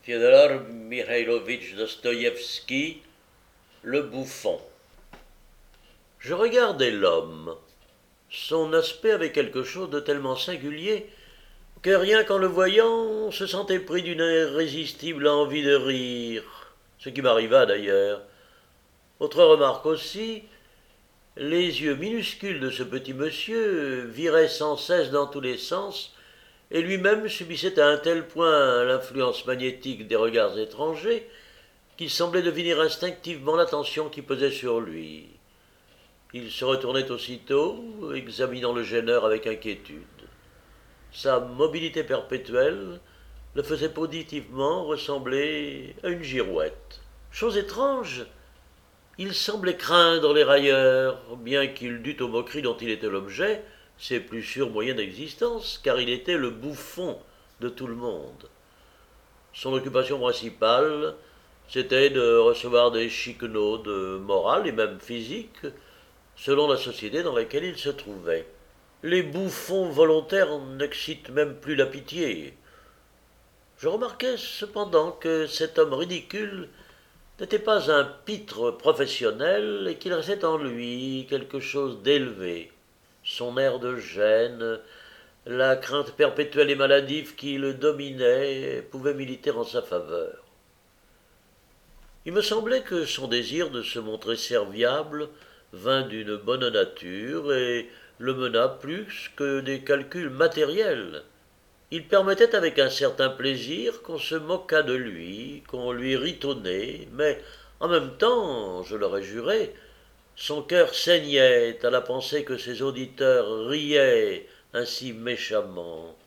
Fiodor Mikhailovitch Dostoïevski, le bouffon. Je regardais l'homme. Son aspect avait quelque chose de tellement singulier que rien qu'en le voyant, on se sentait pris d'une irrésistible envie de rire, ce qui m'arriva d'ailleurs. Autre remarque aussi, les yeux minuscules de ce petit monsieur viraient sans cesse dans tous les sens, et lui-même subissait à un tel point l'influence magnétique des regards étrangers qu'il semblait deviner instinctivement l'attention qui pesait sur lui. Il se retournait aussitôt, examinant le gêneur avec inquiétude. Sa mobilité perpétuelle le faisait positivement ressembler à une girouette. Chose étrange, il semblait craindre les railleurs, bien qu'il dût aux moqueries dont il était l'objet ses plus sûrs moyens d'existence, car il était le bouffon de tout le monde. Son occupation principale, c'était de recevoir des chiquenaudes morales et même physiques, selon la société dans laquelle il se trouvait. Les bouffons volontaires n'excitent même plus la pitié. Je remarquai cependant que cet homme ridicule n'était pas un pitre professionnel et qu'il restait en lui quelque chose d'élevé. Son air de gêne, la crainte perpétuelle et maladive qui le dominait pouvaient militer en sa faveur. Il me semblait que son désir de se montrer serviable vint d'une bonne nature et le mena plus que des calculs matériels. Il permettait avec un certain plaisir qu'on se moquât de lui, qu'on lui ritonnait, mais en même temps, je l'aurais juré, son cœur saignait à la pensée que ses auditeurs riaient ainsi méchamment,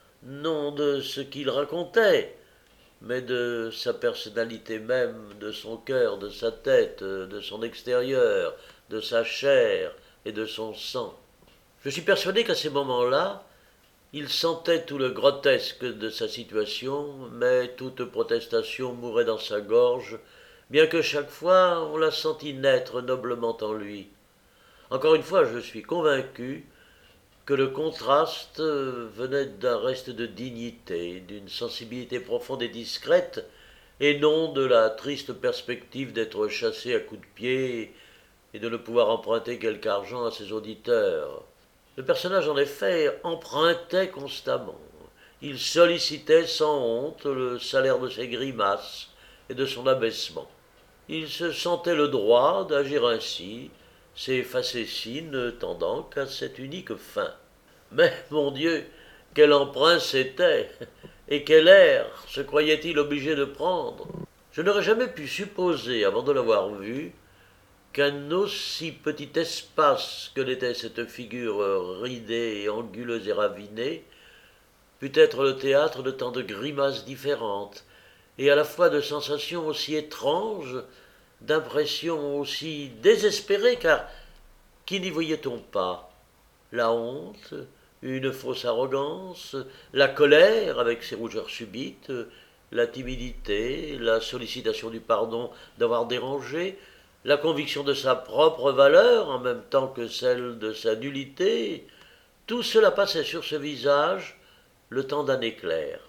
non de ce qu'il racontait, mais de sa personnalité même, de son cœur, de sa tête, de son extérieur, de sa chair et de son sang. Je suis persuadé qu'à ces moments-là, il sentait tout le grotesque de sa situation, mais toute protestation mourait dans sa gorge, bien que chaque fois on la sentît naître noblement en lui. Encore une fois, je suis convaincu que le contraste venait d'un reste de dignité, d'une sensibilité profonde et discrète, et non de la triste perspective d'être chassé à coups de pied et de ne pouvoir emprunter quelque argent à ses auditeurs. Le personnage, en effet, empruntait constamment. Il sollicitait sans honte le salaire de ses grimaces et de son abaissement. Il se sentait le droit d'agir ainsi, ses facéties tendant qu'à cette unique fin. Mais, mon Dieu, quel emprunt c'était, et quel air se croyait-il obligé de prendre? Je n'aurais jamais pu supposer, avant de l'avoir vu, qu'un aussi petit espace que l'était cette figure ridée et anguleuse et ravinée pût être le théâtre de tant de grimaces différentes, et à la fois de sensations aussi étranges, d'impressions aussi désespérées, car qui n'y voyait-on pas? La honte, une fausse arrogance, la colère avec ses rougeurs subites, la timidité, la sollicitation du pardon d'avoir dérangé, la conviction de sa propre valeur en même temps que celle de sa nullité, tout cela passait sur ce visage le temps d'un éclair.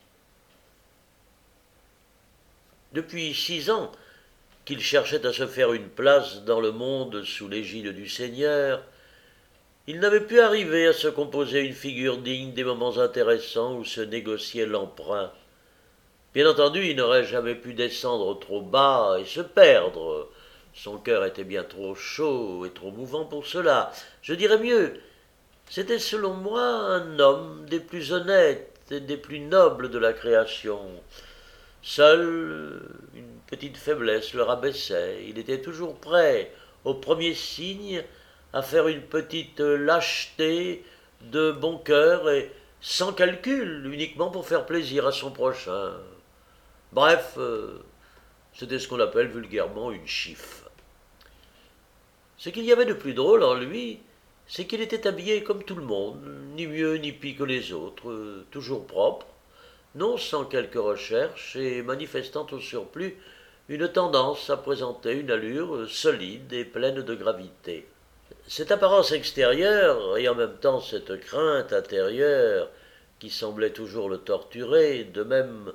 Depuis 6 ans qu'il cherchait à se faire une place dans le monde sous l'égide du Seigneur, il n'avait pu arriver à se composer une figure digne des moments intéressants où se négociait l'emprunt. Bien entendu, il n'aurait jamais pu descendre trop bas et se perdre. Son cœur était bien trop chaud et trop mouvant pour cela. Je dirais mieux, c'était selon moi un homme des plus honnêtes et des plus nobles de la création. Seule une petite faiblesse le rabaissait. Il était toujours prêt, au premier signe, à faire une petite lâcheté de bon cœur et sans calcul, uniquement pour faire plaisir à son prochain. Bref, c'était ce qu'on appelle vulgairement une chiffe. Ce qu'il y avait de plus drôle en lui, c'est qu'il était habillé comme tout le monde, ni mieux ni pis que les autres, toujours propre, non sans quelque recherche et manifestant au surplus une tendance à présenter une allure solide et pleine de gravité. Cette apparence extérieure et en même temps cette crainte intérieure qui semblait toujours le torturer, de même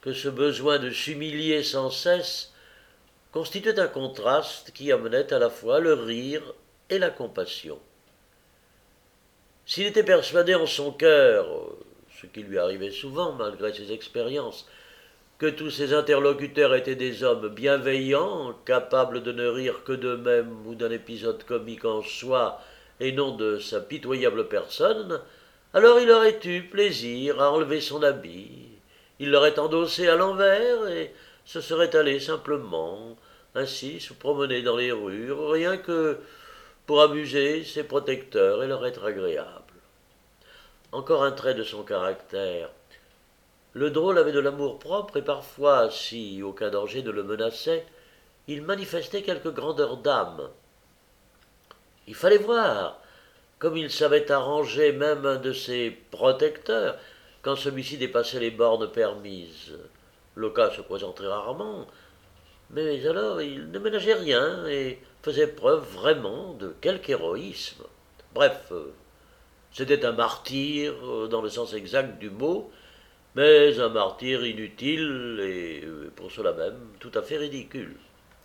que ce besoin de s'humilier sans cesse constituait un contraste qui amenait à la fois le rire et la compassion. S'il était persuadé en son cœur, ce qui lui arrivait souvent malgré ses expériences, que tous ses interlocuteurs étaient des hommes bienveillants, capables de ne rire que d'eux-mêmes ou d'un épisode comique en soi et non de sa pitoyable personne, alors il aurait eu plaisir à enlever son habit, il l'aurait endossé à l'envers et se serait allé simplement, ainsi, se promener dans les rues, rien que pour amuser ses protecteurs et leur être agréable. Encore un trait de son caractère. Le drôle avait de l'amour-propre et parfois, si aucun danger ne le menaçait, il manifestait quelque grandeur d'âme. Il fallait voir comme il savait arranger même un de ses protecteurs quand celui-ci dépassait les bornes permises. Le cas se présentait rarement, mais alors il ne ménageait rien et faisait preuve vraiment de quelque héroïsme. Bref, c'était un martyr dans le sens exact du mot, mais un martyr inutile et, pour cela même, tout à fait ridicule.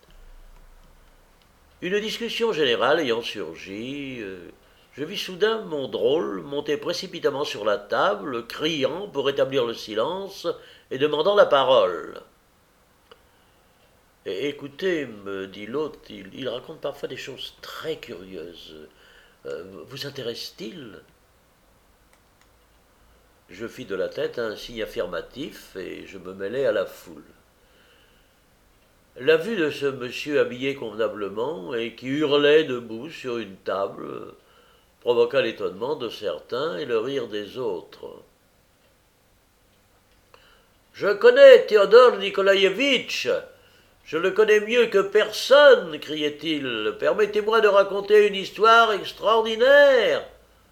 Une discussion générale ayant surgi, je vis soudain mon drôle monter précipitamment sur la table, criant pour rétablir le silence et demandant la parole. Et écoutez, me dit l'autre, il raconte parfois des choses très curieuses. Vous intéresse-t-il? Je fis de la tête un signe affirmatif et je me mêlai à la foule. La vue de ce monsieur habillé convenablement et qui hurlait debout sur une table provoqua l'étonnement de certains et le rire des autres. Je connais Théodore Nikolaïevitch. Je le connais mieux que personne, criait-il. Permettez-moi de raconter une histoire extraordinaire.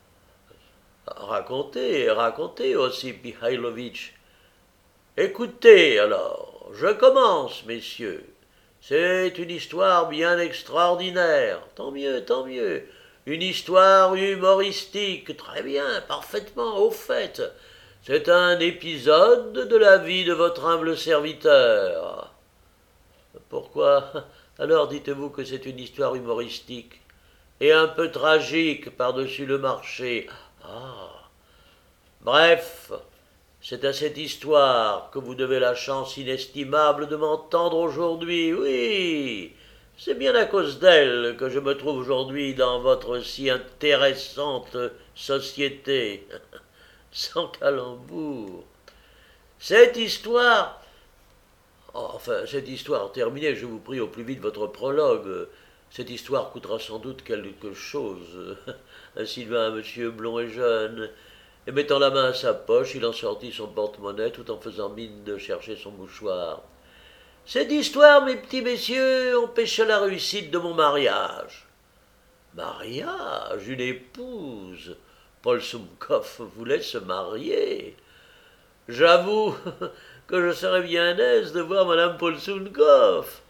Racontez, racontez, Ossip Mihailovitch. Écoutez alors, je commence, messieurs. C'est une histoire bien extraordinaire. Tant mieux, tant mieux. Une histoire humoristique. Très bien, parfaitement, au fait. C'est un épisode de la vie de votre humble serviteur. Pourquoi alors dites-vous que c'est une histoire humoristique et un peu tragique par-dessus le marché? Ah. Bref, c'est à cette histoire que vous devez la chance inestimable de m'entendre aujourd'hui. Oui, c'est bien à cause d'elle que je me trouve aujourd'hui dans votre si intéressante société. Sans calembour. Cette histoire... Enfin, cette histoire terminée, je vous prie au plus vite votre prologue. Cette histoire coûtera sans doute quelque chose. Sylvain, monsieur blond et jeune, et mettant la main à sa poche, il en sortit son porte-monnaie tout en faisant mine de chercher son mouchoir. Cette histoire, mes petits messieurs, empêcha la réussite de mon mariage. Mariage, une épouse. Paul Sumkov voulait se marier. J'avoue que je serais bien aise de voir Madame Polsunkov.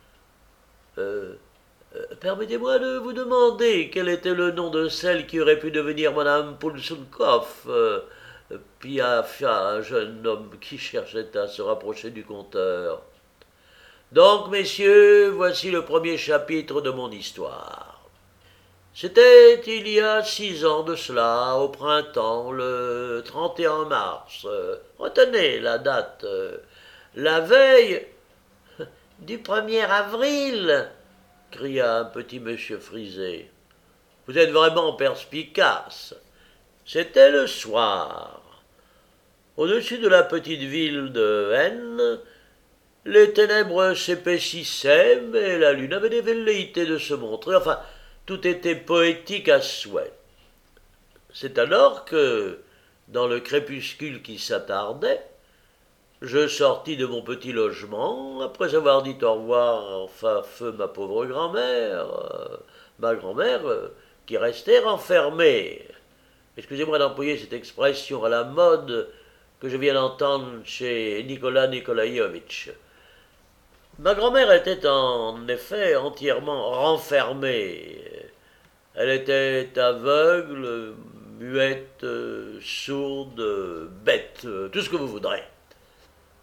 Permettez-moi de vous demander quel était le nom de celle qui aurait pu devenir Madame Polsunkov, piafia un jeune homme qui cherchait à se rapprocher du compteur. Donc, messieurs, voici le premier chapitre de mon histoire. C'était il y a 6 ans de cela, au printemps, le 31 mars. Retenez la date. La veille du 1er avril, cria un petit monsieur frisé. Vous êtes vraiment perspicace. C'était le soir. Au-dessus de la petite ville de N, les ténèbres s'épaississaient, mais la lune avait des velléités de se montrer. Enfin, tout était poétique à souhait. C'est alors que, dans le crépuscule qui s'attardait, je sortis de mon petit logement, après avoir dit au revoir enfin feu ma pauvre grand-mère, ma grand-mère qui restait renfermée. Excusez-moi d'employer cette expression à la mode que je viens d'entendre chez Nicolas Nikolaïevitch. Ma grand-mère était en effet entièrement renfermée. Elle était aveugle, muette, sourde, bête, tout ce que vous voudrez.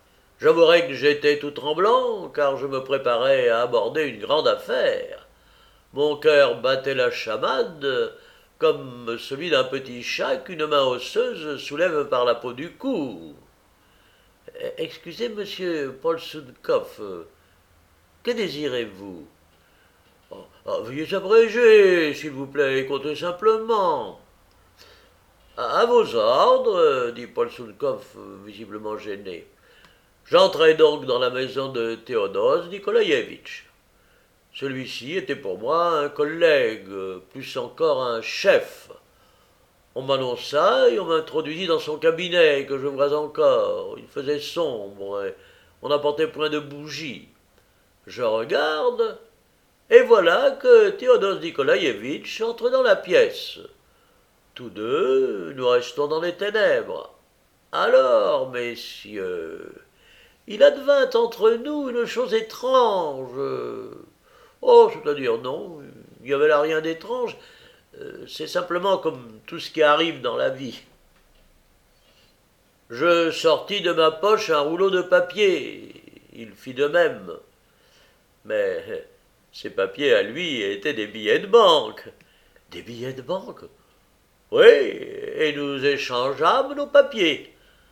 J'avouerai que j'étais tout tremblant, car je me préparais à aborder une grande affaire. Mon cœur battait la chamade, comme celui d'un petit chat qu'une main osseuse soulève par la peau du cou. Excusez, monsieur Paul Soudkoff, que désirez-vous? Veuillez abréger, s'il vous plaît, et comptez simplement. À vos ordres, dit Paul Soudkoff, visiblement gêné. J'entrai donc dans la maison de Théodos Nikolaïevitch. Celui-ci était pour moi un collègue, plus encore un chef. On m'annonça et on m'introduisit dans son cabinet, que je vois encore. Il faisait sombre et on n'apportait point de bougies. Je regarde, et voilà que Théodos Nikolaïevitch entre dans la pièce. Tous deux, nous restons dans les ténèbres. Alors, messieurs, il advint entre nous une chose étrange. Oh, c'est-à-dire non, il n'y avait là rien d'étrange. C'est simplement comme tout ce qui arrive dans la vie. Je sortis de ma poche un rouleau de papier. Il fit de même. Mais ces papiers à lui étaient des billets de banque. Des billets de banque? Oui, et nous échangeâmes nos papiers.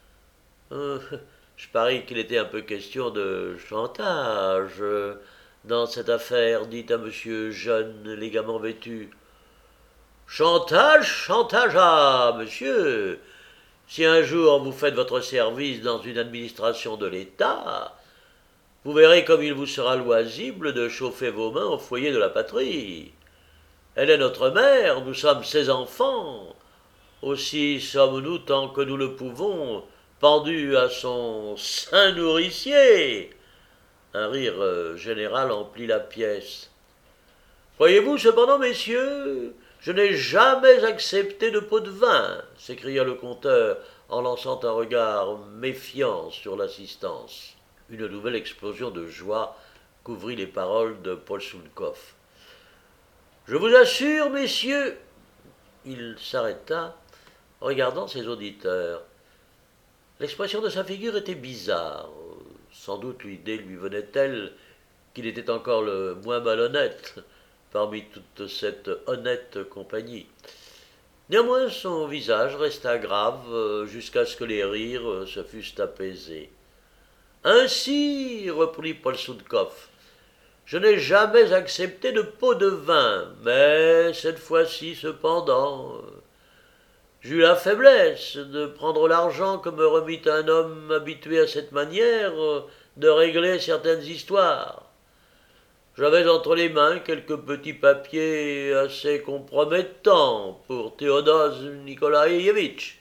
Je parie qu'il était un peu question de chantage dans cette affaire, dit un monsieur jeune, élégamment vêtu. Chantage, chantage, ah, monsieur. Si un jour vous faites votre service dans une administration de l'État, vous verrez comme il vous sera loisible de chauffer vos mains au foyer de la patrie. Elle est notre mère, nous sommes ses enfants. Aussi sommes-nous, tant que nous le pouvons, pendus à son sein nourricier. Un rire général emplit la pièce. Croyez-vous cependant, messieurs, je n'ai jamais accepté de pot de vin, s'écria le conteur en lançant un regard méfiant sur l'assistance. Une nouvelle explosion de joie couvrit les paroles de Paul Soudkoff. Je vous assure, messieurs, il s'arrêta, regardant ses auditeurs. L'expression de sa figure était bizarre. Sans doute l'idée lui venait-elle qu'il était encore le moins malhonnête parmi toute cette honnête compagnie. Néanmoins, son visage resta grave jusqu'à ce que les rires se fussent apaisés. Ainsi, reprit Paul Soudkoff, je n'ai jamais accepté de pot de vin, mais cette fois-ci, cependant, j'eus la faiblesse de prendre l'argent que me remit un homme habitué à cette manière de régler certaines histoires. J'avais entre les mains quelques petits papiers assez compromettants pour Théodos Nikolaïevitch.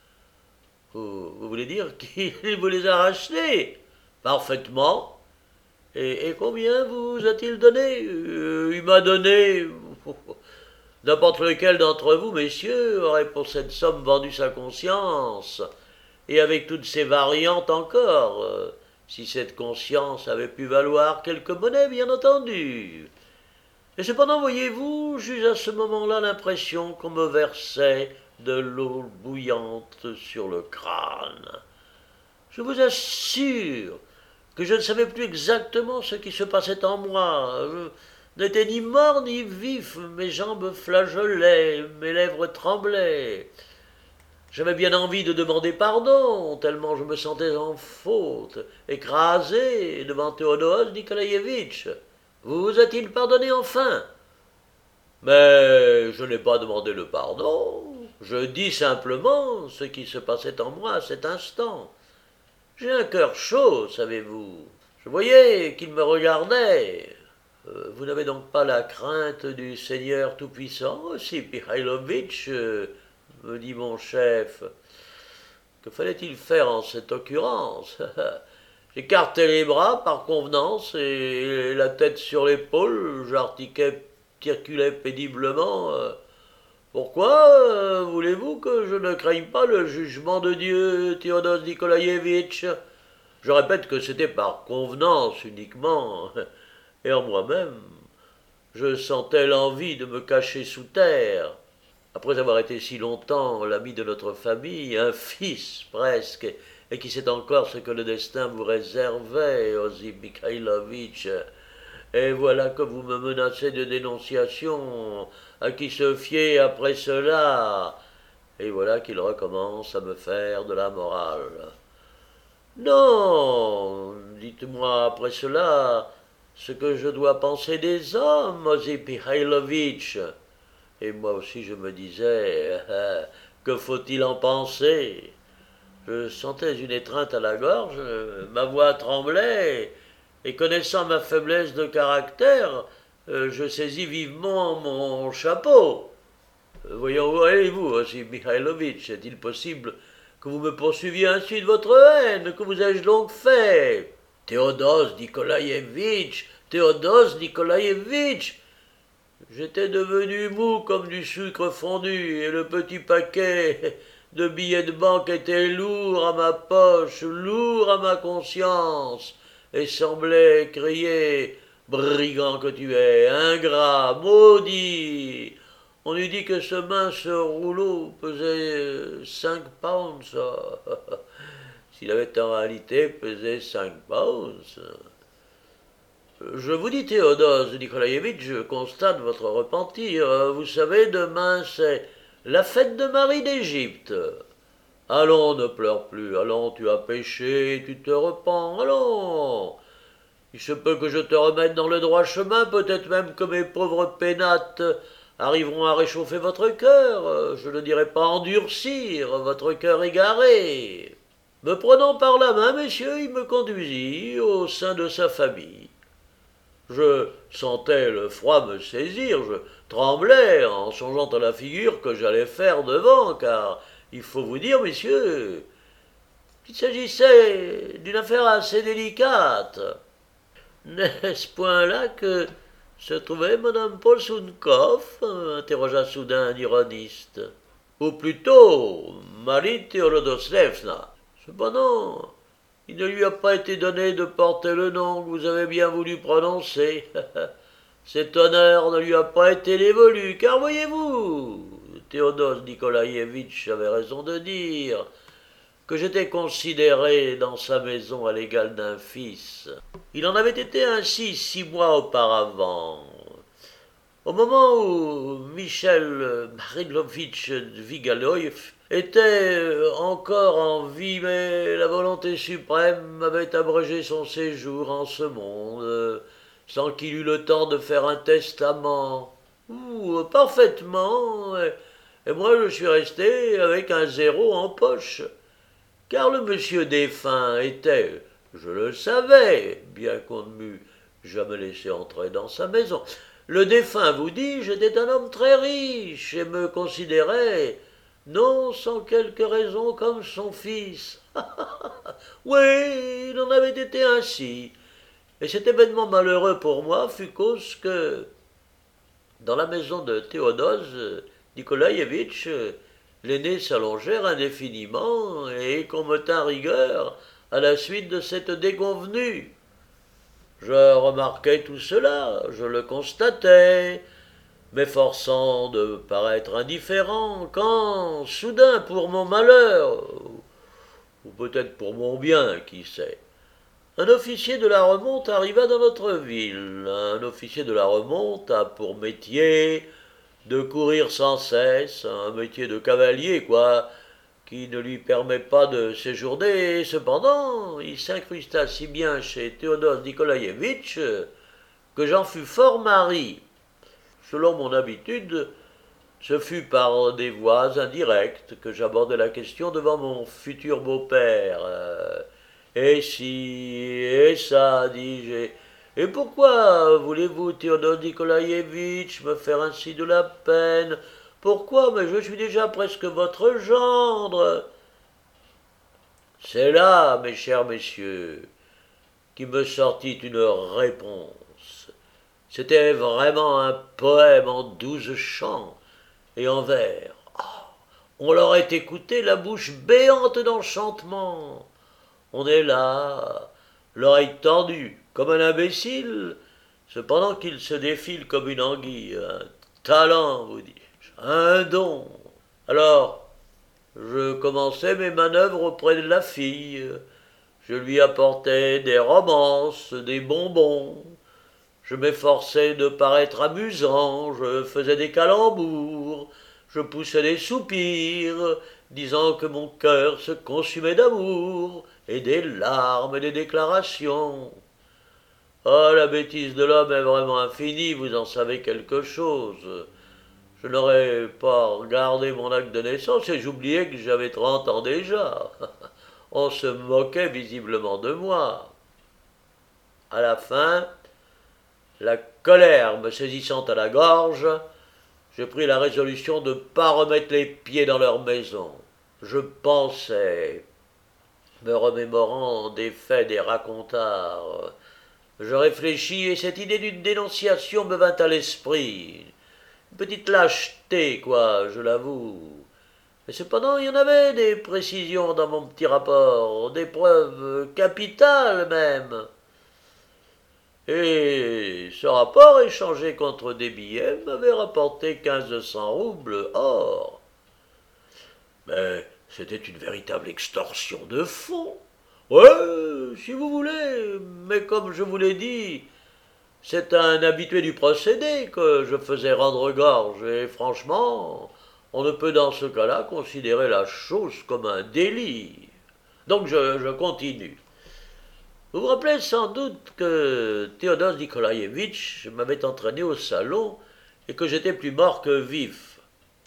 Vous voulez dire qu'il vous les a rachetés? Parfaitement. Et combien vous a-t-il donné? Il m'a donné... N'importe lequel d'entre vous, messieurs, aurait pour cette somme vendu sa conscience, et avec toutes ses variantes encore, si cette conscience avait pu valoir quelque monnaie, bien entendu. Et cependant, voyez-vous, j'eus à ce moment-là l'impression qu'on me versait de l'eau bouillante sur le crâne. Je vous assure que je ne savais plus exactement ce qui se passait en moi. Je n'étais ni mort ni vif, mes jambes flageolaient, mes lèvres tremblaient. J'avais bien envie de demander pardon, tellement je me sentais en faute, écrasé devant Théodos Nikolaïevitch. Vous a-t-il pardonné enfin? Mais je n'ai pas demandé le pardon. Je dis simplement ce qui se passait en moi à cet instant. J'ai un cœur chaud, savez-vous. Je voyais qu'il me regardait. Vous n'avez donc pas la crainte du Seigneur Tout-Puissant aussi, Mihailovitch, me dit mon chef. Que fallait-il faire en cette occurrence? J'écartai les bras par convenance et la tête sur l'épaule, j'articulais péniblement. Pourquoi voulez-vous que je ne craigne pas le jugement de Dieu, Théodos Nikolaïevitch? Je répète que c'était par convenance uniquement, et en moi-même, je sentais l'envie de me cacher sous terre. Après avoir été si longtemps l'ami de notre famille, un fils presque, et qui sait encore ce que le destin vous réservait, Osip Mikhailovitch. Et voilà que vous me menacez de dénonciation. À qui se fier après cela? Et voilà qu'il recommence à me faire de la morale. Non, dites-moi après cela ce que je dois penser des hommes, Osip Mikhailovitch. Et moi aussi je me disais, que faut-il en penser? Je sentais une étreinte à la gorge, ma voix tremblait, et connaissant ma faiblesse de caractère, je saisis vivement mon chapeau. Voyons, où allez-vous, Osip Mikhailovitch? Est-il possible que vous me poursuiviez ainsi de votre haine? Que vous ai-je donc fait? Théodose Nikolaïevitch, Théodose Nikolaïevitch, j'étais devenu mou comme du sucre fondu, et le petit paquet de billets de banque était lourd à ma poche, lourd à ma conscience, et semblait crier brigand que tu es, ingrat, maudit. On eût dit que ce mince rouleau pesait 5 pounds. S'il avait en réalité pesé 5 pounds. Je vous dis, Théodose Nikolaïevitch, je constate votre repentir. Vous savez, demain c'est la fête de Marie d'Égypte. Allons, ne pleure plus. Allons, tu as péché, tu te repens. Allons. Il se peut que je te remette dans le droit chemin, peut-être même que mes pauvres pénates arriveront à réchauffer votre cœur. Je ne dirais pas endurcir votre cœur égaré. Me prenant par la main, messieurs, il me conduisit au sein de sa famille. Je sentais le froid me saisir, je tremblais en songeant à la figure que j'allais faire devant, car il faut vous dire, messieurs, qu'il s'agissait d'une affaire assez délicate. N'est-ce point là que se trouvait Madame Polsunkov? Interrogea soudain un ironiste. Ou plutôt, Marie Théodoslevna. Cependant, il ne lui a pas été donné de porter le nom que vous avez bien voulu prononcer. Cet honneur ne lui a pas été dévolu, car voyez-vous, Théodose Nikolaïevitch avait raison de dire que j'étais considéré dans sa maison à l'égal d'un fils. Il en avait été ainsi 6 mois auparavant. Au moment où Michel Marilovitch Vigaloïf était encore en vie, mais la volonté suprême avait abrégé son séjour en ce monde, sans qu'il eût le temps de faire un testament. Parfaitement, et moi je suis resté avec un zéro en poche, car le monsieur défunt était, je le savais, bien qu'on ne m'eût jamais laissé entrer dans sa maison. Le défunt, vous dis-je, était un homme très riche et me considérait, non sans quelque raison, comme son fils. Oui, il en avait été ainsi. Et cet événement malheureux pour moi fut cause que, dans la maison de Théodose Nikolaïevitch, l'aîné s'allongèrent indéfiniment et qu'on me tint rigueur à la suite de cette déconvenue. Je remarquai tout cela, je le constatai, m'efforçant de paraître indifférent, quand, soudain, pour mon malheur, ou peut-être pour mon bien, qui sait, un officier de la remonte arriva dans notre ville. Un officier de la remonte a pour métier de courir sans cesse, un métier de cavalier, quoi, qui ne lui permet pas de séjourner, et cependant, il s'incrusta si bien chez Théodose Nikolaïevitch que j'en fus fort mari. Selon mon habitude, ce fut par des voies indirectes que j'abordai la question devant mon futur beau-père. Et si, et ça, dis-je, et pourquoi voulez-vous, Théodose Nikolaïevitch, me faire ainsi de la peine? Pourquoi? Mais je suis déjà presque votre gendre. C'est là, mes chers messieurs, qui me sortit une réponse. C'était vraiment un poème en 12 chants et en vers. On l'aurait écouté la bouche béante d'enchantement. On est là, l'oreille tendue, comme un imbécile, cependant qu'il se défile comme une anguille. Un talent, vous dis-je, un don. Alors, Je commençais mes manœuvres auprès de la fille. Je lui apportais des romances, des bonbons. Je m'efforçais de paraître amusant, je faisais des calembours, je poussais des soupirs, disant que mon cœur se consumait d'amour, et des larmes et des déclarations. Ah, la bêtise de l'homme est vraiment infinie, vous en savez quelque chose. Je n'aurais pas regardé mon acte de naissance et j'oubliais que j'avais 30 ans déjà. On se moquait visiblement de moi. À la fin, la colère me saisissant à la gorge, je pris la résolution de ne pas remettre les pieds dans leur maison. Je pensais, me remémorant des faits des racontards, je réfléchis et cette idée d'une dénonciation me vint à l'esprit. Une petite lâcheté, quoi, je l'avoue. Mais cependant, il y en avait des précisions dans mon petit rapport, des preuves capitales même. Et ce rapport, échangé contre des billets, m'avait rapporté 1500 roubles or. Mais c'était une véritable extorsion de fonds. Ouais, si vous voulez, mais comme je vous l'ai dit, c'est un habitué du procédé que je faisais rendre gorge, et franchement, on ne peut dans ce cas-là considérer la chose comme un délit. Donc je continue. Vous vous rappelez sans doute que Théodore Nikolaïevitch m'avait entraîné au salon et que j'étais plus mort que vif.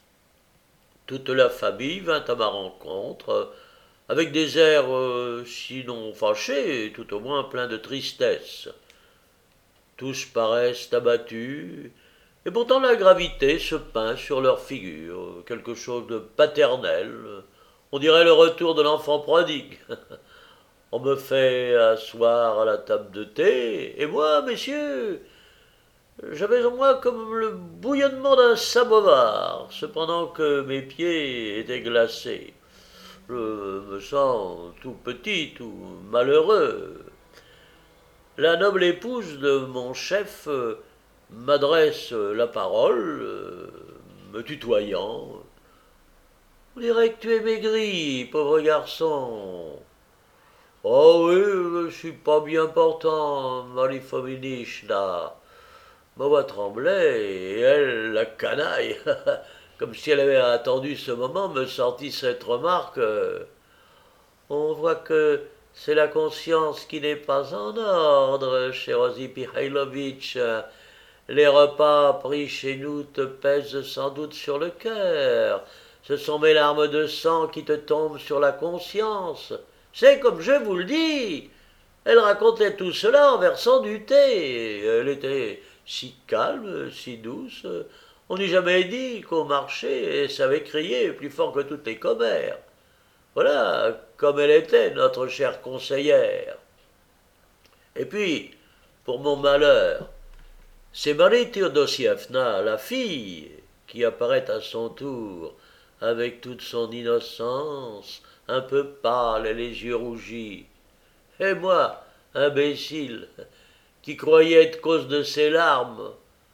Toute la famille vint à ma rencontre avec des airs sinon fâchés, tout au moins pleins de tristesse. Tous paraissent abattus, et pourtant la gravité se peint sur leurs figures, quelque chose de paternel. On dirait le retour de l'enfant prodigue. On me fait asseoir à la table de thé, et moi, messieurs, j'avais en moi comme le bouillonnement d'un samovar, cependant que mes pieds étaient glacés. Je me sens tout petit, tout malheureux. La noble épouse de mon chef m'adresse la parole, me tutoyant. On dirait que tu es maigri, pauvre garçon. Oh oui, je suis pas bien portant, Malifominichna. Ma voix tremblait, et elle, la canaille, comme si elle avait attendu ce moment, me sortit cette remarque. On voit que c'est la conscience qui n'est pas en ordre, cher Osipi Mihailovitch. Les repas pris chez nous te pèsent sans doute sur le cœur. Ce sont mes larmes de sang qui te tombent sur la conscience. C'est comme je vous le dis. Elle racontait tout cela en versant du thé. Elle était si calme, si douce. On n'eût jamais dit qu'au marché, elle savait crier plus fort que toutes les commères. Voilà comme elle était, notre chère conseillère. Et puis, pour mon malheur, c'est Marie Théodosievna, la fille, qui apparaît à son tour, avec toute son innocence, un peu pâle et les yeux rougis. Et moi, imbécile, qui croyais être cause de ses larmes.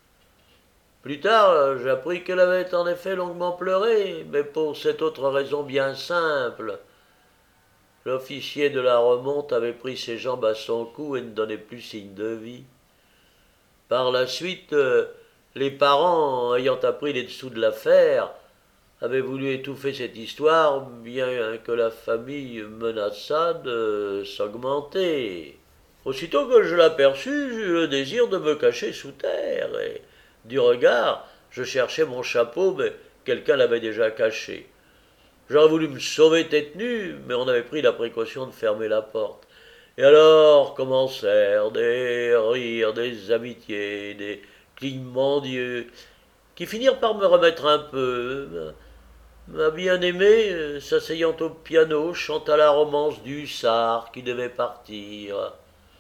Plus tard, j'appris qu'elle avait en effet longuement pleuré, mais pour cette autre raison bien simple. L'officier de la remonte avait pris ses jambes à son cou et ne donnait plus signe de vie. Par la suite, les parents, ayant appris les dessous de l'affaire, avaient voulu étouffer cette histoire, bien que la famille menaçât de s'augmenter. Aussitôt que je l'aperçus, j'eus le désir de me cacher sous terre, et du regard, je cherchais mon chapeau, mais quelqu'un l'avait déjà caché. J'aurais voulu me sauver tête nue, mais on avait pris la précaution de fermer la porte. Et alors commencèrent des rires, des amitiés, des clignements d'yeux, qui finirent par me remettre un peu. Ma bien-aimée, s'asseyant au piano, chanta la romance du hussard qui devait partir.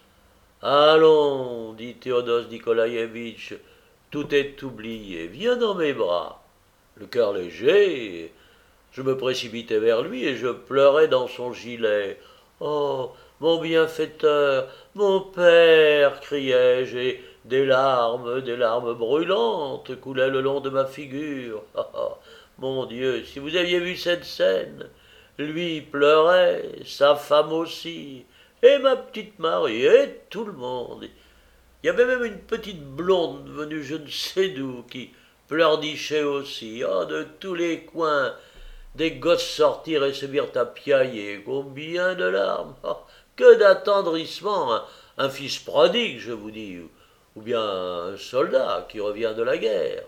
Allons, dit Théodos Nikolaïevitch, tout est oublié, viens dans mes bras. Le cœur léger, je me précipitai vers lui et je pleurais dans son gilet. Oh, mon bienfaiteur, mon père, criai-je, et des larmes brûlantes coulaient le long de ma figure. Mon Dieu, si vous aviez vu cette scène, lui pleurait, sa femme aussi, et ma petite Marie, et tout le monde. Il y avait même une petite blonde venue je ne sais d'où, qui pleurnichait aussi. Ah, de tous les coins, des gosses sortirent et se mirent à piailler. Combien de larmes! Ah, que d'attendrissement! Un fils prodigue, je vous dis, ou bien un soldat qui revient de la guerre.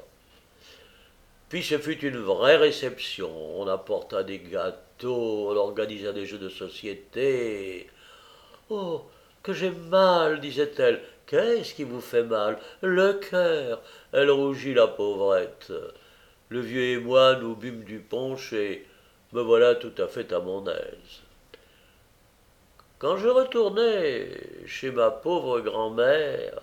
Puis ce fut une vraie réception. On apporta des gâteaux, on organisa des jeux de société. Oh, que j'ai mal, disait-elle. Qu'est-ce qui vous fait mal? Le cœur. Elle rougit, la pauvrette. Le vieux et moi, nous bûmes du punch et me voilà tout à fait à mon aise. Quand je retournai chez ma pauvre grand-mère,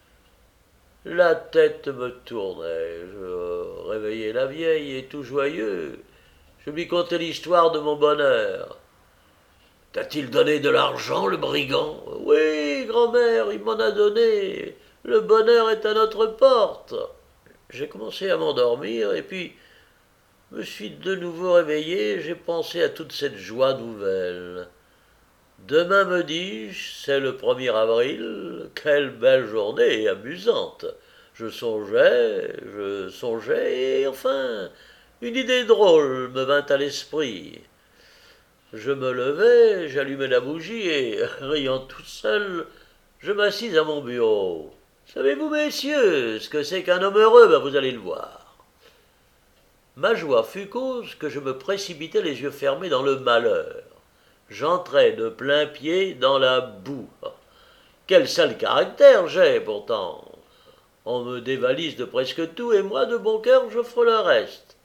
la tête me tournait. Je réveillai la vieille et tout joyeux. Je lui contai l'histoire de mon bonheur. T'a-t-il donné de l'argent, le brigand? Oui, grand-mère, il m'en a donné. Le bonheur est à notre porte. J'ai commencé à m'endormir et puis me suis de nouveau réveillé. J'ai pensé à toute cette joie nouvelle. Demain, me dis-je, c'est le 1er avril. Quelle belle journée et amusante. Je songeais, et enfin, une idée drôle me vint à l'esprit. Je me levai, j'allumai la bougie et, riant tout seul, je m'assis à mon bureau. Savez-vous, messieurs, ce que c'est qu'un homme heureux? Ben, vous allez le voir. Ma joie fut cause que je me précipitai les yeux fermés dans le malheur. J'entrai de plein pied dans la boue. Quel sale caractère j'ai, pourtant. On me dévalise de presque tout, et moi, de bon cœur, j'offre le reste.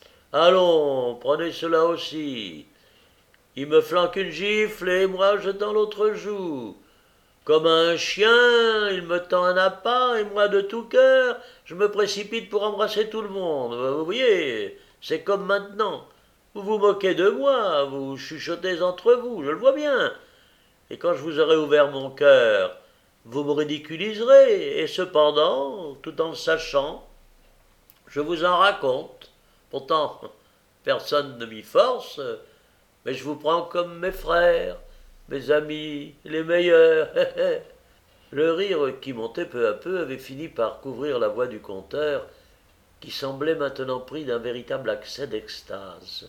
Allons, prenez cela aussi. Il me flanque une gifle, et moi, je tends l'autre joue. Comme un chien, il me tend un appât, et moi, de tout cœur, je me précipite pour embrasser tout le monde. Vous voyez, c'est comme maintenant. Vous vous moquez de moi, vous chuchotez entre vous, je le vois bien. Et quand je vous aurai ouvert mon cœur, vous me ridiculiserez, et cependant, tout en le sachant, je vous en raconte. Pourtant, personne ne m'y force, mais je vous prends comme mes frères, mes amis, les meilleurs. Le rire qui montait peu à peu avait fini par couvrir la voix du conteur, qui semblait maintenant pris d'un véritable accès d'extase.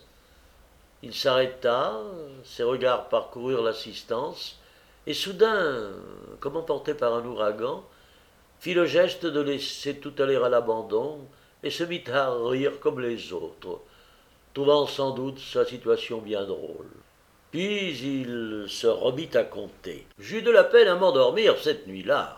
Il s'arrêta, ses regards parcoururent l'assistance, et soudain, comme emporté par un ouragan, fit le geste de laisser tout aller à l'abandon, et se mit à rire comme les autres, trouvant sans doute sa situation bien drôle. Puis il se remit à compter. J'eus de la peine à m'endormir cette nuit-là.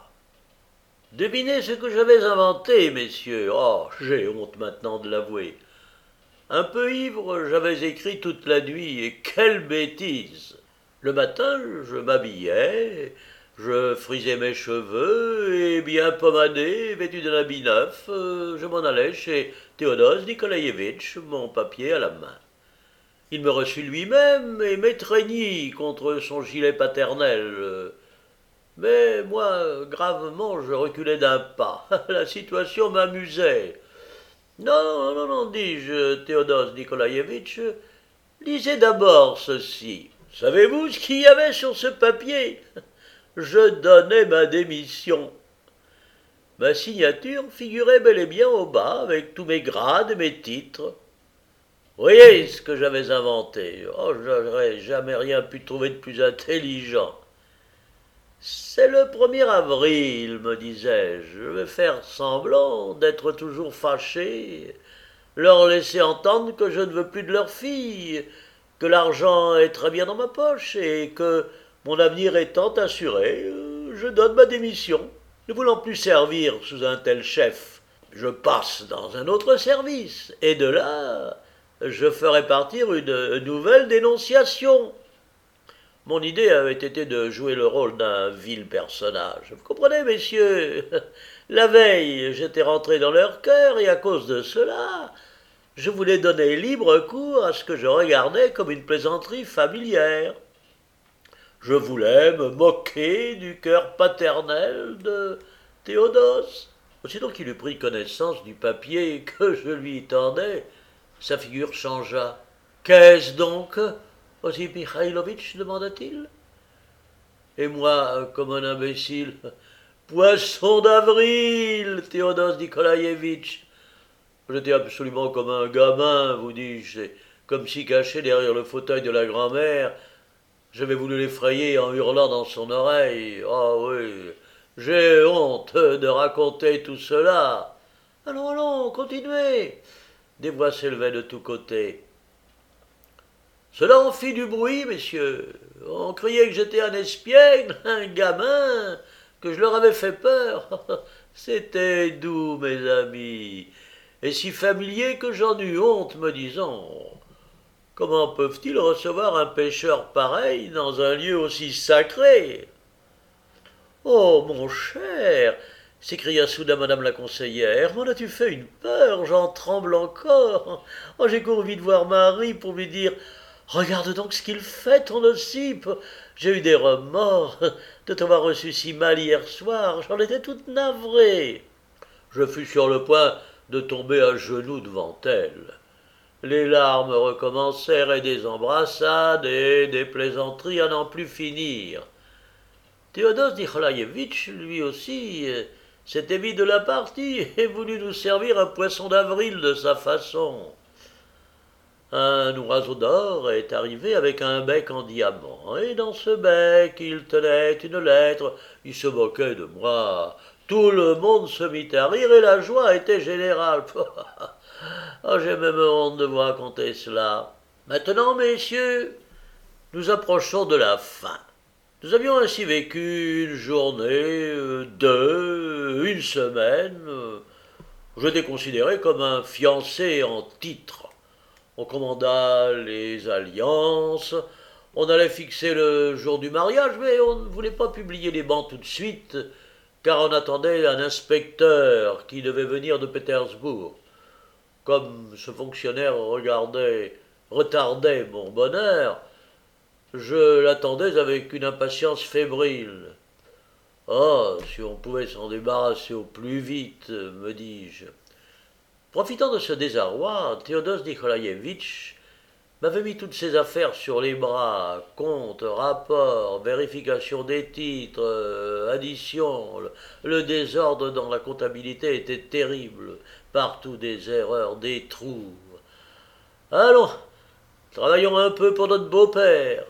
Devinez ce que j'avais inventé, messieurs. Oh, j'ai honte maintenant de l'avouer. Un peu ivre, j'avais écrit toute la nuit, et quelle bêtise! Le matin, je m'habillais, je frisais mes cheveux, et bien pommadé, vêtu d'un habit neuf, je m'en allais chez Théodose Nikolaïevitch, mon papier à la main. Il me reçut lui-même et m'étreignit contre son gilet paternel. Mais moi, gravement, je reculais d'un pas. La situation m'amusait. Non, non, non, dis-je, Théodose Nikolaïevitch, lisez d'abord ceci. Savez-vous ce qu'il y avait sur ce papier? Je donnais ma démission. Ma signature figurait bel et bien au bas, avec tous mes grades et mes titres. Voyez ce que j'avais inventé. Oh, j'aurais jamais rien pu trouver de plus intelligent. C'est le 1er avril, me disais-je. Je vais faire semblant d'être toujours fâché, leur laisser entendre que je ne veux plus de leur fille, que l'argent est très bien dans ma poche et que, mon avenir étant assuré, je donne ma démission, ne voulant plus servir sous un tel chef. Je passe dans un autre service, et de là, je ferai partir une nouvelle dénonciation. Mon idée avait été de jouer le rôle d'un vil personnage. Vous comprenez, messieurs? La veille, j'étais rentré dans leur cœur, et à cause de cela, je voulais donner libre cours à ce que je regardais comme une plaisanterie familière. Je voulais me moquer du cœur paternel de Théodose. Aussitôt qu'il eut pris connaissance du papier que je lui tendais, Sa figure changea. Qu'est-ce donc, Osip Mikhailovitch demanda-t-il. Et moi, comme un imbécile, Poisson d'avril, Théodose Nikolaïevitch. J'étais absolument comme un gamin, vous dis-je. C'est comme si caché derrière le fauteuil de la grand-mère, j'avais voulu l'effrayer en hurlant dans son oreille. Ah oui, j'ai honte de raconter tout cela. Allons, allons, continuez. Des voix s'élevaient de tous côtés. Cela en fit du bruit, messieurs. On criait que j'étais un espiègle, un gamin, que je leur avais fait peur. C'était doux, mes amis, et si familier que j'en eus honte, me disant comment peuvent-ils recevoir un pêcheur pareil dans un lieu aussi sacré? Oh, mon cher, s'écria soudain madame la conseillère, m'en as-tu fait une peur, j'en tremble encore. Oh, j'ai couru vite voir Marie pour lui dire regarde donc ce qu'il fait, ton Ossipe. J'ai eu des remords de t'avoir reçu si mal hier soir, j'en étais toute navrée. Je fus sur le point de tomber à genoux devant elle. Les larmes recommencèrent et des embrassades et des plaisanteries à n'en plus finir. Théodose Nikolaïevitch, lui aussi, s'était mis de la partie et voulut nous servir un poisson d'avril de sa façon. Un oiseau d'or est arrivé avec un bec en diamant, et dans ce bec il tenait une lettre. Il se moquait de moi. Tout le monde se mit à rire et la joie était générale. Oh, j'ai même honte de vous raconter cela. Maintenant, messieurs, nous approchons de la fin. Nous avions ainsi vécu une journée, deux, une semaine. J'étais considéré comme un fiancé en titre. On commanda les alliances, on allait fixer le jour du mariage, mais on ne voulait pas publier les bans tout de suite, car on attendait un inspecteur qui devait venir de Pétersbourg. Comme ce fonctionnaire retardait mon bonheur, je l'attendais avec une impatience fébrile. Ah, si on pouvait s'en débarrasser au plus vite, me dis-je. Profitant de ce désarroi, Théodose Nikolaïevitch m'avait mis toutes ses affaires sur les bras, comptes, rapports, vérification des titres, addition. Le désordre dans la comptabilité était terrible, partout des erreurs, des trous. Allons, travaillons un peu pour notre beau-père.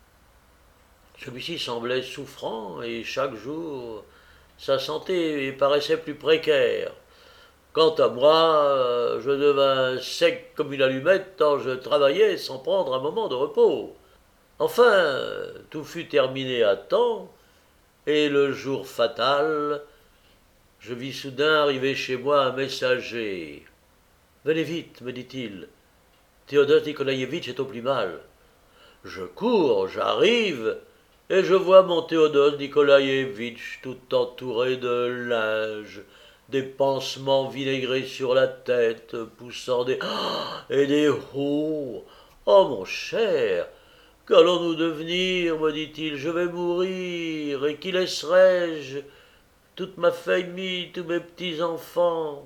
Celui-ci semblait souffrant et chaque jour sa santé paraissait plus précaire. Quant à moi, je devins sec comme une allumette tant je travaillais sans prendre un moment de repos. Enfin, tout fut terminé à temps, et le jour fatal, je vis soudain arriver chez moi un messager. Venez vite, me dit-il. Théodose Nikolaïevitch est au plus mal. Je cours, j'arrive, et je vois mon Théodose Nikolaïevitch tout entouré de linge, des pansements vinaigrés sur la tête, poussant des et des hauts. Oh mon cher, qu'allons-nous devenir, me dit-il, je vais mourir, et qui laisserai-je? Toute ma famille, tous mes petits-enfants.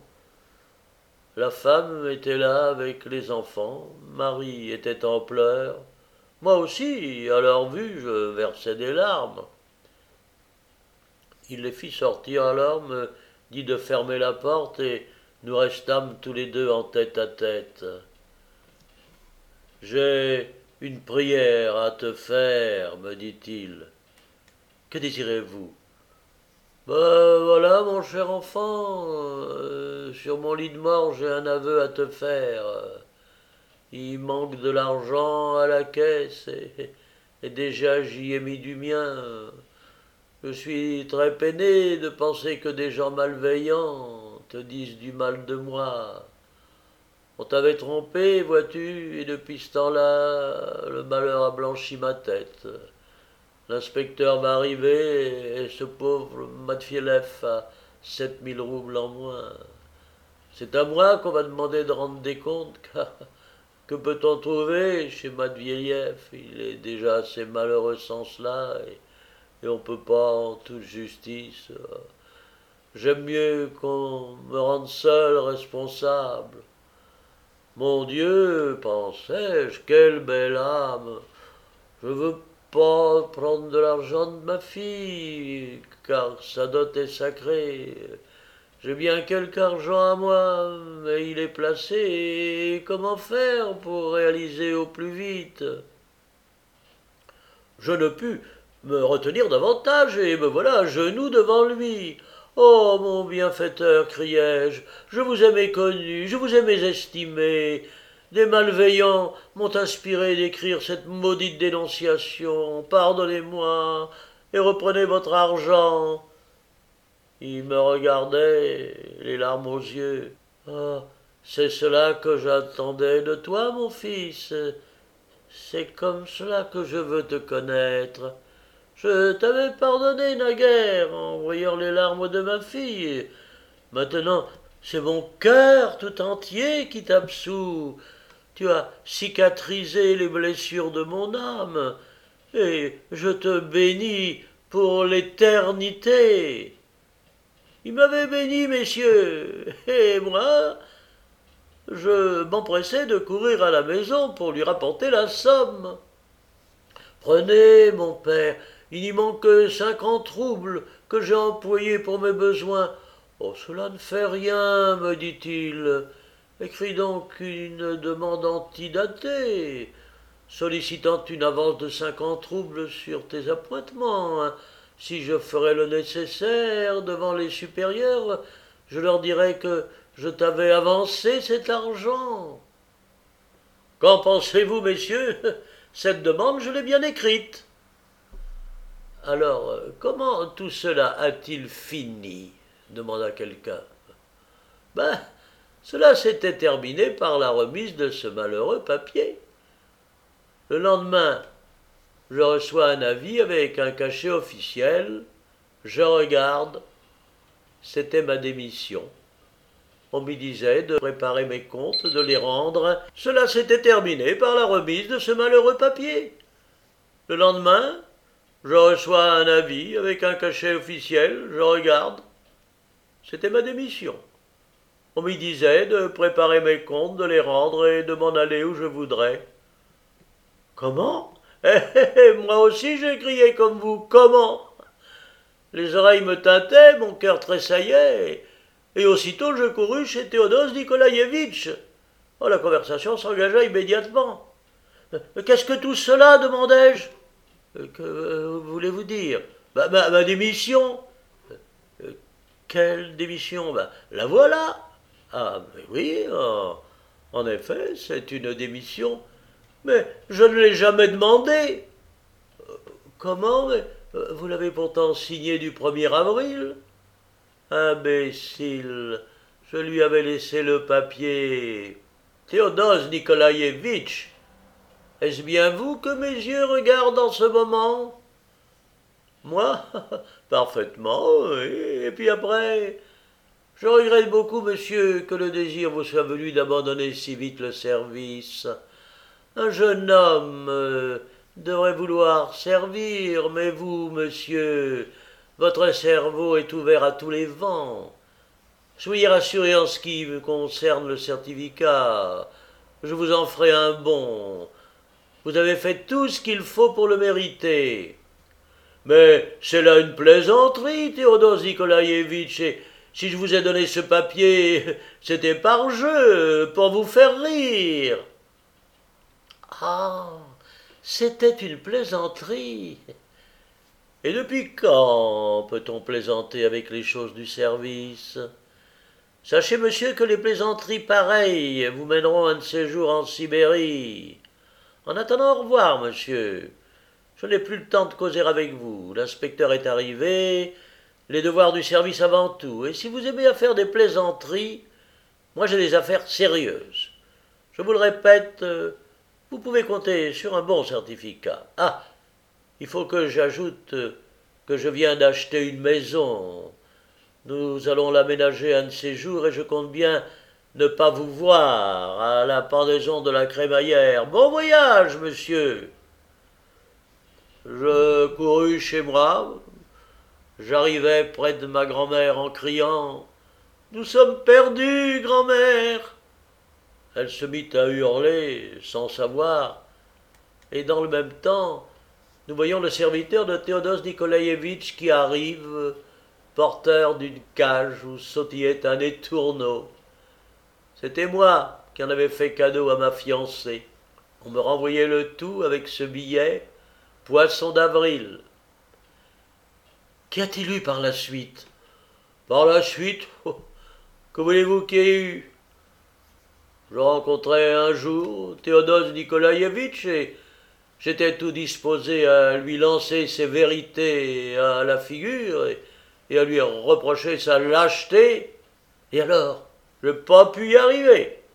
La femme était là avec les enfants, Marie était en pleurs. Moi aussi, à leur vue, je versais des larmes. Il les fit sortir alors, me dit de fermer la porte, et nous restâmes tous les deux en tête à tête. J'ai une prière à te faire, me dit-il. Que désirez-vous? Ben voilà, mon cher enfant, sur mon lit de mort, j'ai un aveu à te faire. Il manque de l'argent à la caisse, et déjà j'y ai mis du mien. Je suis très peiné de penser que des gens malveillants te disent du mal de moi. On t'avait trompé, vois-tu, et depuis ce temps-là, le malheur a blanchi ma tête. L'inspecteur va arriver, et ce pauvre Matfiev a 7000 roubles en moins. C'est à moi qu'on va demander de rendre des comptes, car que peut-on trouver chez Matveyev? Il est déjà assez malheureux sans cela, et on ne peut pas en toute justice. J'aime mieux qu'on me rende seul responsable. Mon Dieu, pensais-je, quelle belle âme! Je veux pas prendre de l'argent de ma fille, car sa dot est sacrée. J'ai bien quelque argent à moi, mais il est placé, et comment faire pour réaliser au plus vite? Je ne pus me retenir davantage, et me voilà à genoux devant lui. Oh, mon bienfaiteur, criai-je, je vous ai méconnu, je vous ai mésestimé. Des malveillants m'ont inspiré d'écrire cette maudite dénonciation. Pardonnez-moi, et reprenez votre argent. Il me regardait, les larmes aux yeux. Ah, c'est cela que j'attendais de toi, mon fils. C'est comme cela que je veux te connaître. Je t'avais pardonné naguère en voyant les larmes de ma fille. Maintenant, c'est mon cœur tout entier qui t'absout. Tu as cicatrisé les blessures de mon âme, et je te bénis pour l'éternité. Il m'avait béni, messieurs, et moi, je m'empressai de courir à la maison pour lui rapporter la somme. Prenez, mon père, il y manque 50 roubles que j'ai employés pour mes besoins. Oh, cela ne fait rien, me dit-il. Écris donc une demande antidatée, sollicitant une avance de 50 roubles sur tes appointements. Si je ferais le nécessaire devant les supérieurs, je leur dirais que je t'avais avancé cet argent. Qu'en pensez-vous, messieurs? Cette demande, je l'ai bien écrite. Alors, comment tout cela a-t-il fini? Demanda quelqu'un. Ben, cela s'était terminé par la remise de ce malheureux papier. Le lendemain, je reçois un avis avec un cachet officiel. Je regarde. C'était ma démission. On m'y disait de préparer mes comptes, de les rendre. Cela s'était terminé par la remise de ce malheureux papier. Le lendemain, je reçois un avis avec un cachet officiel. Je regarde. C'était ma démission. On m'y disait de préparer mes comptes, de les rendre et de m'en aller où je voudrais. Comment? Moi aussi j'ai crié comme vous. Comment? Les oreilles me tintaient, mon cœur tressaillait, et aussitôt je courus chez Théodose Nikolaïevitch. Oh, la conversation s'engagea immédiatement. Qu'est-ce que tout cela? Demandai-je. Que voulez-vous dire? Ma démission. Quelle démission? La voilà. Ah, mais oui, en effet, c'est une démission. Mais je ne l'ai jamais demandée. Comment? Vous l'avez pourtant signée du 1er avril. Imbécile, je lui avais laissé le papier. Théodose Nikolaïevitch, est-ce bien vous que mes yeux regardent en ce moment? Moi? Parfaitement, oui. Et puis après, je regrette beaucoup, monsieur, que le désir vous soit venu d'abandonner si vite le service. Un jeune homme devrait vouloir servir, mais vous, monsieur, votre cerveau est ouvert à tous les vents. Soyez rassuré en ce qui me concerne le certificat. Je vous en ferai un bon. Vous avez fait tout ce qu'il faut pour le mériter. Mais c'est là une plaisanterie, Théodose Nikolaïevitch, et si je vous ai donné ce papier, c'était par jeu, pour vous faire rire. Ah, c'était une plaisanterie. Et depuis quand peut-on plaisanter avec les choses du service? Sachez, monsieur, que les plaisanteries pareilles vous mèneront un de ces jours en Sibérie. En attendant, au revoir, monsieur. Je n'ai plus le temps de causer avec vous. L'inspecteur est arrivé, les devoirs du service avant tout. Et si vous aimez à faire des plaisanteries, moi j'ai des affaires sérieuses. Je vous le répète, vous pouvez compter sur un bon certificat. Ah, il faut que j'ajoute que je viens d'acheter une maison. Nous allons l'aménager un de ces jours et je compte bien ne pas vous voir à la pendaison de la crémaillère. Bon voyage, monsieur. Je courus chez moi. J'arrivai près de ma grand-mère en criant « Nous sommes perdus, grand-mère !» Elle se mit à hurler, sans savoir, et dans le même temps, nous voyons le serviteur de Théodos Nikolaïevitch qui arrive, porteur d'une cage où sautillait un étourneau. C'était moi qui en avais fait cadeau à ma fiancée. On me renvoyait le tout avec ce billet, poisson d'avril. Qu'y a-t-il eu par la suite? Par la suite, que voulez-vous qu'il y ait eu? Je rencontrai un jour Théodos Nikolaïevitch et j'étais tout disposé à lui lancer ses vérités à la figure et à lui reprocher sa lâcheté. Et alors, je n'ai pas pu y arriver.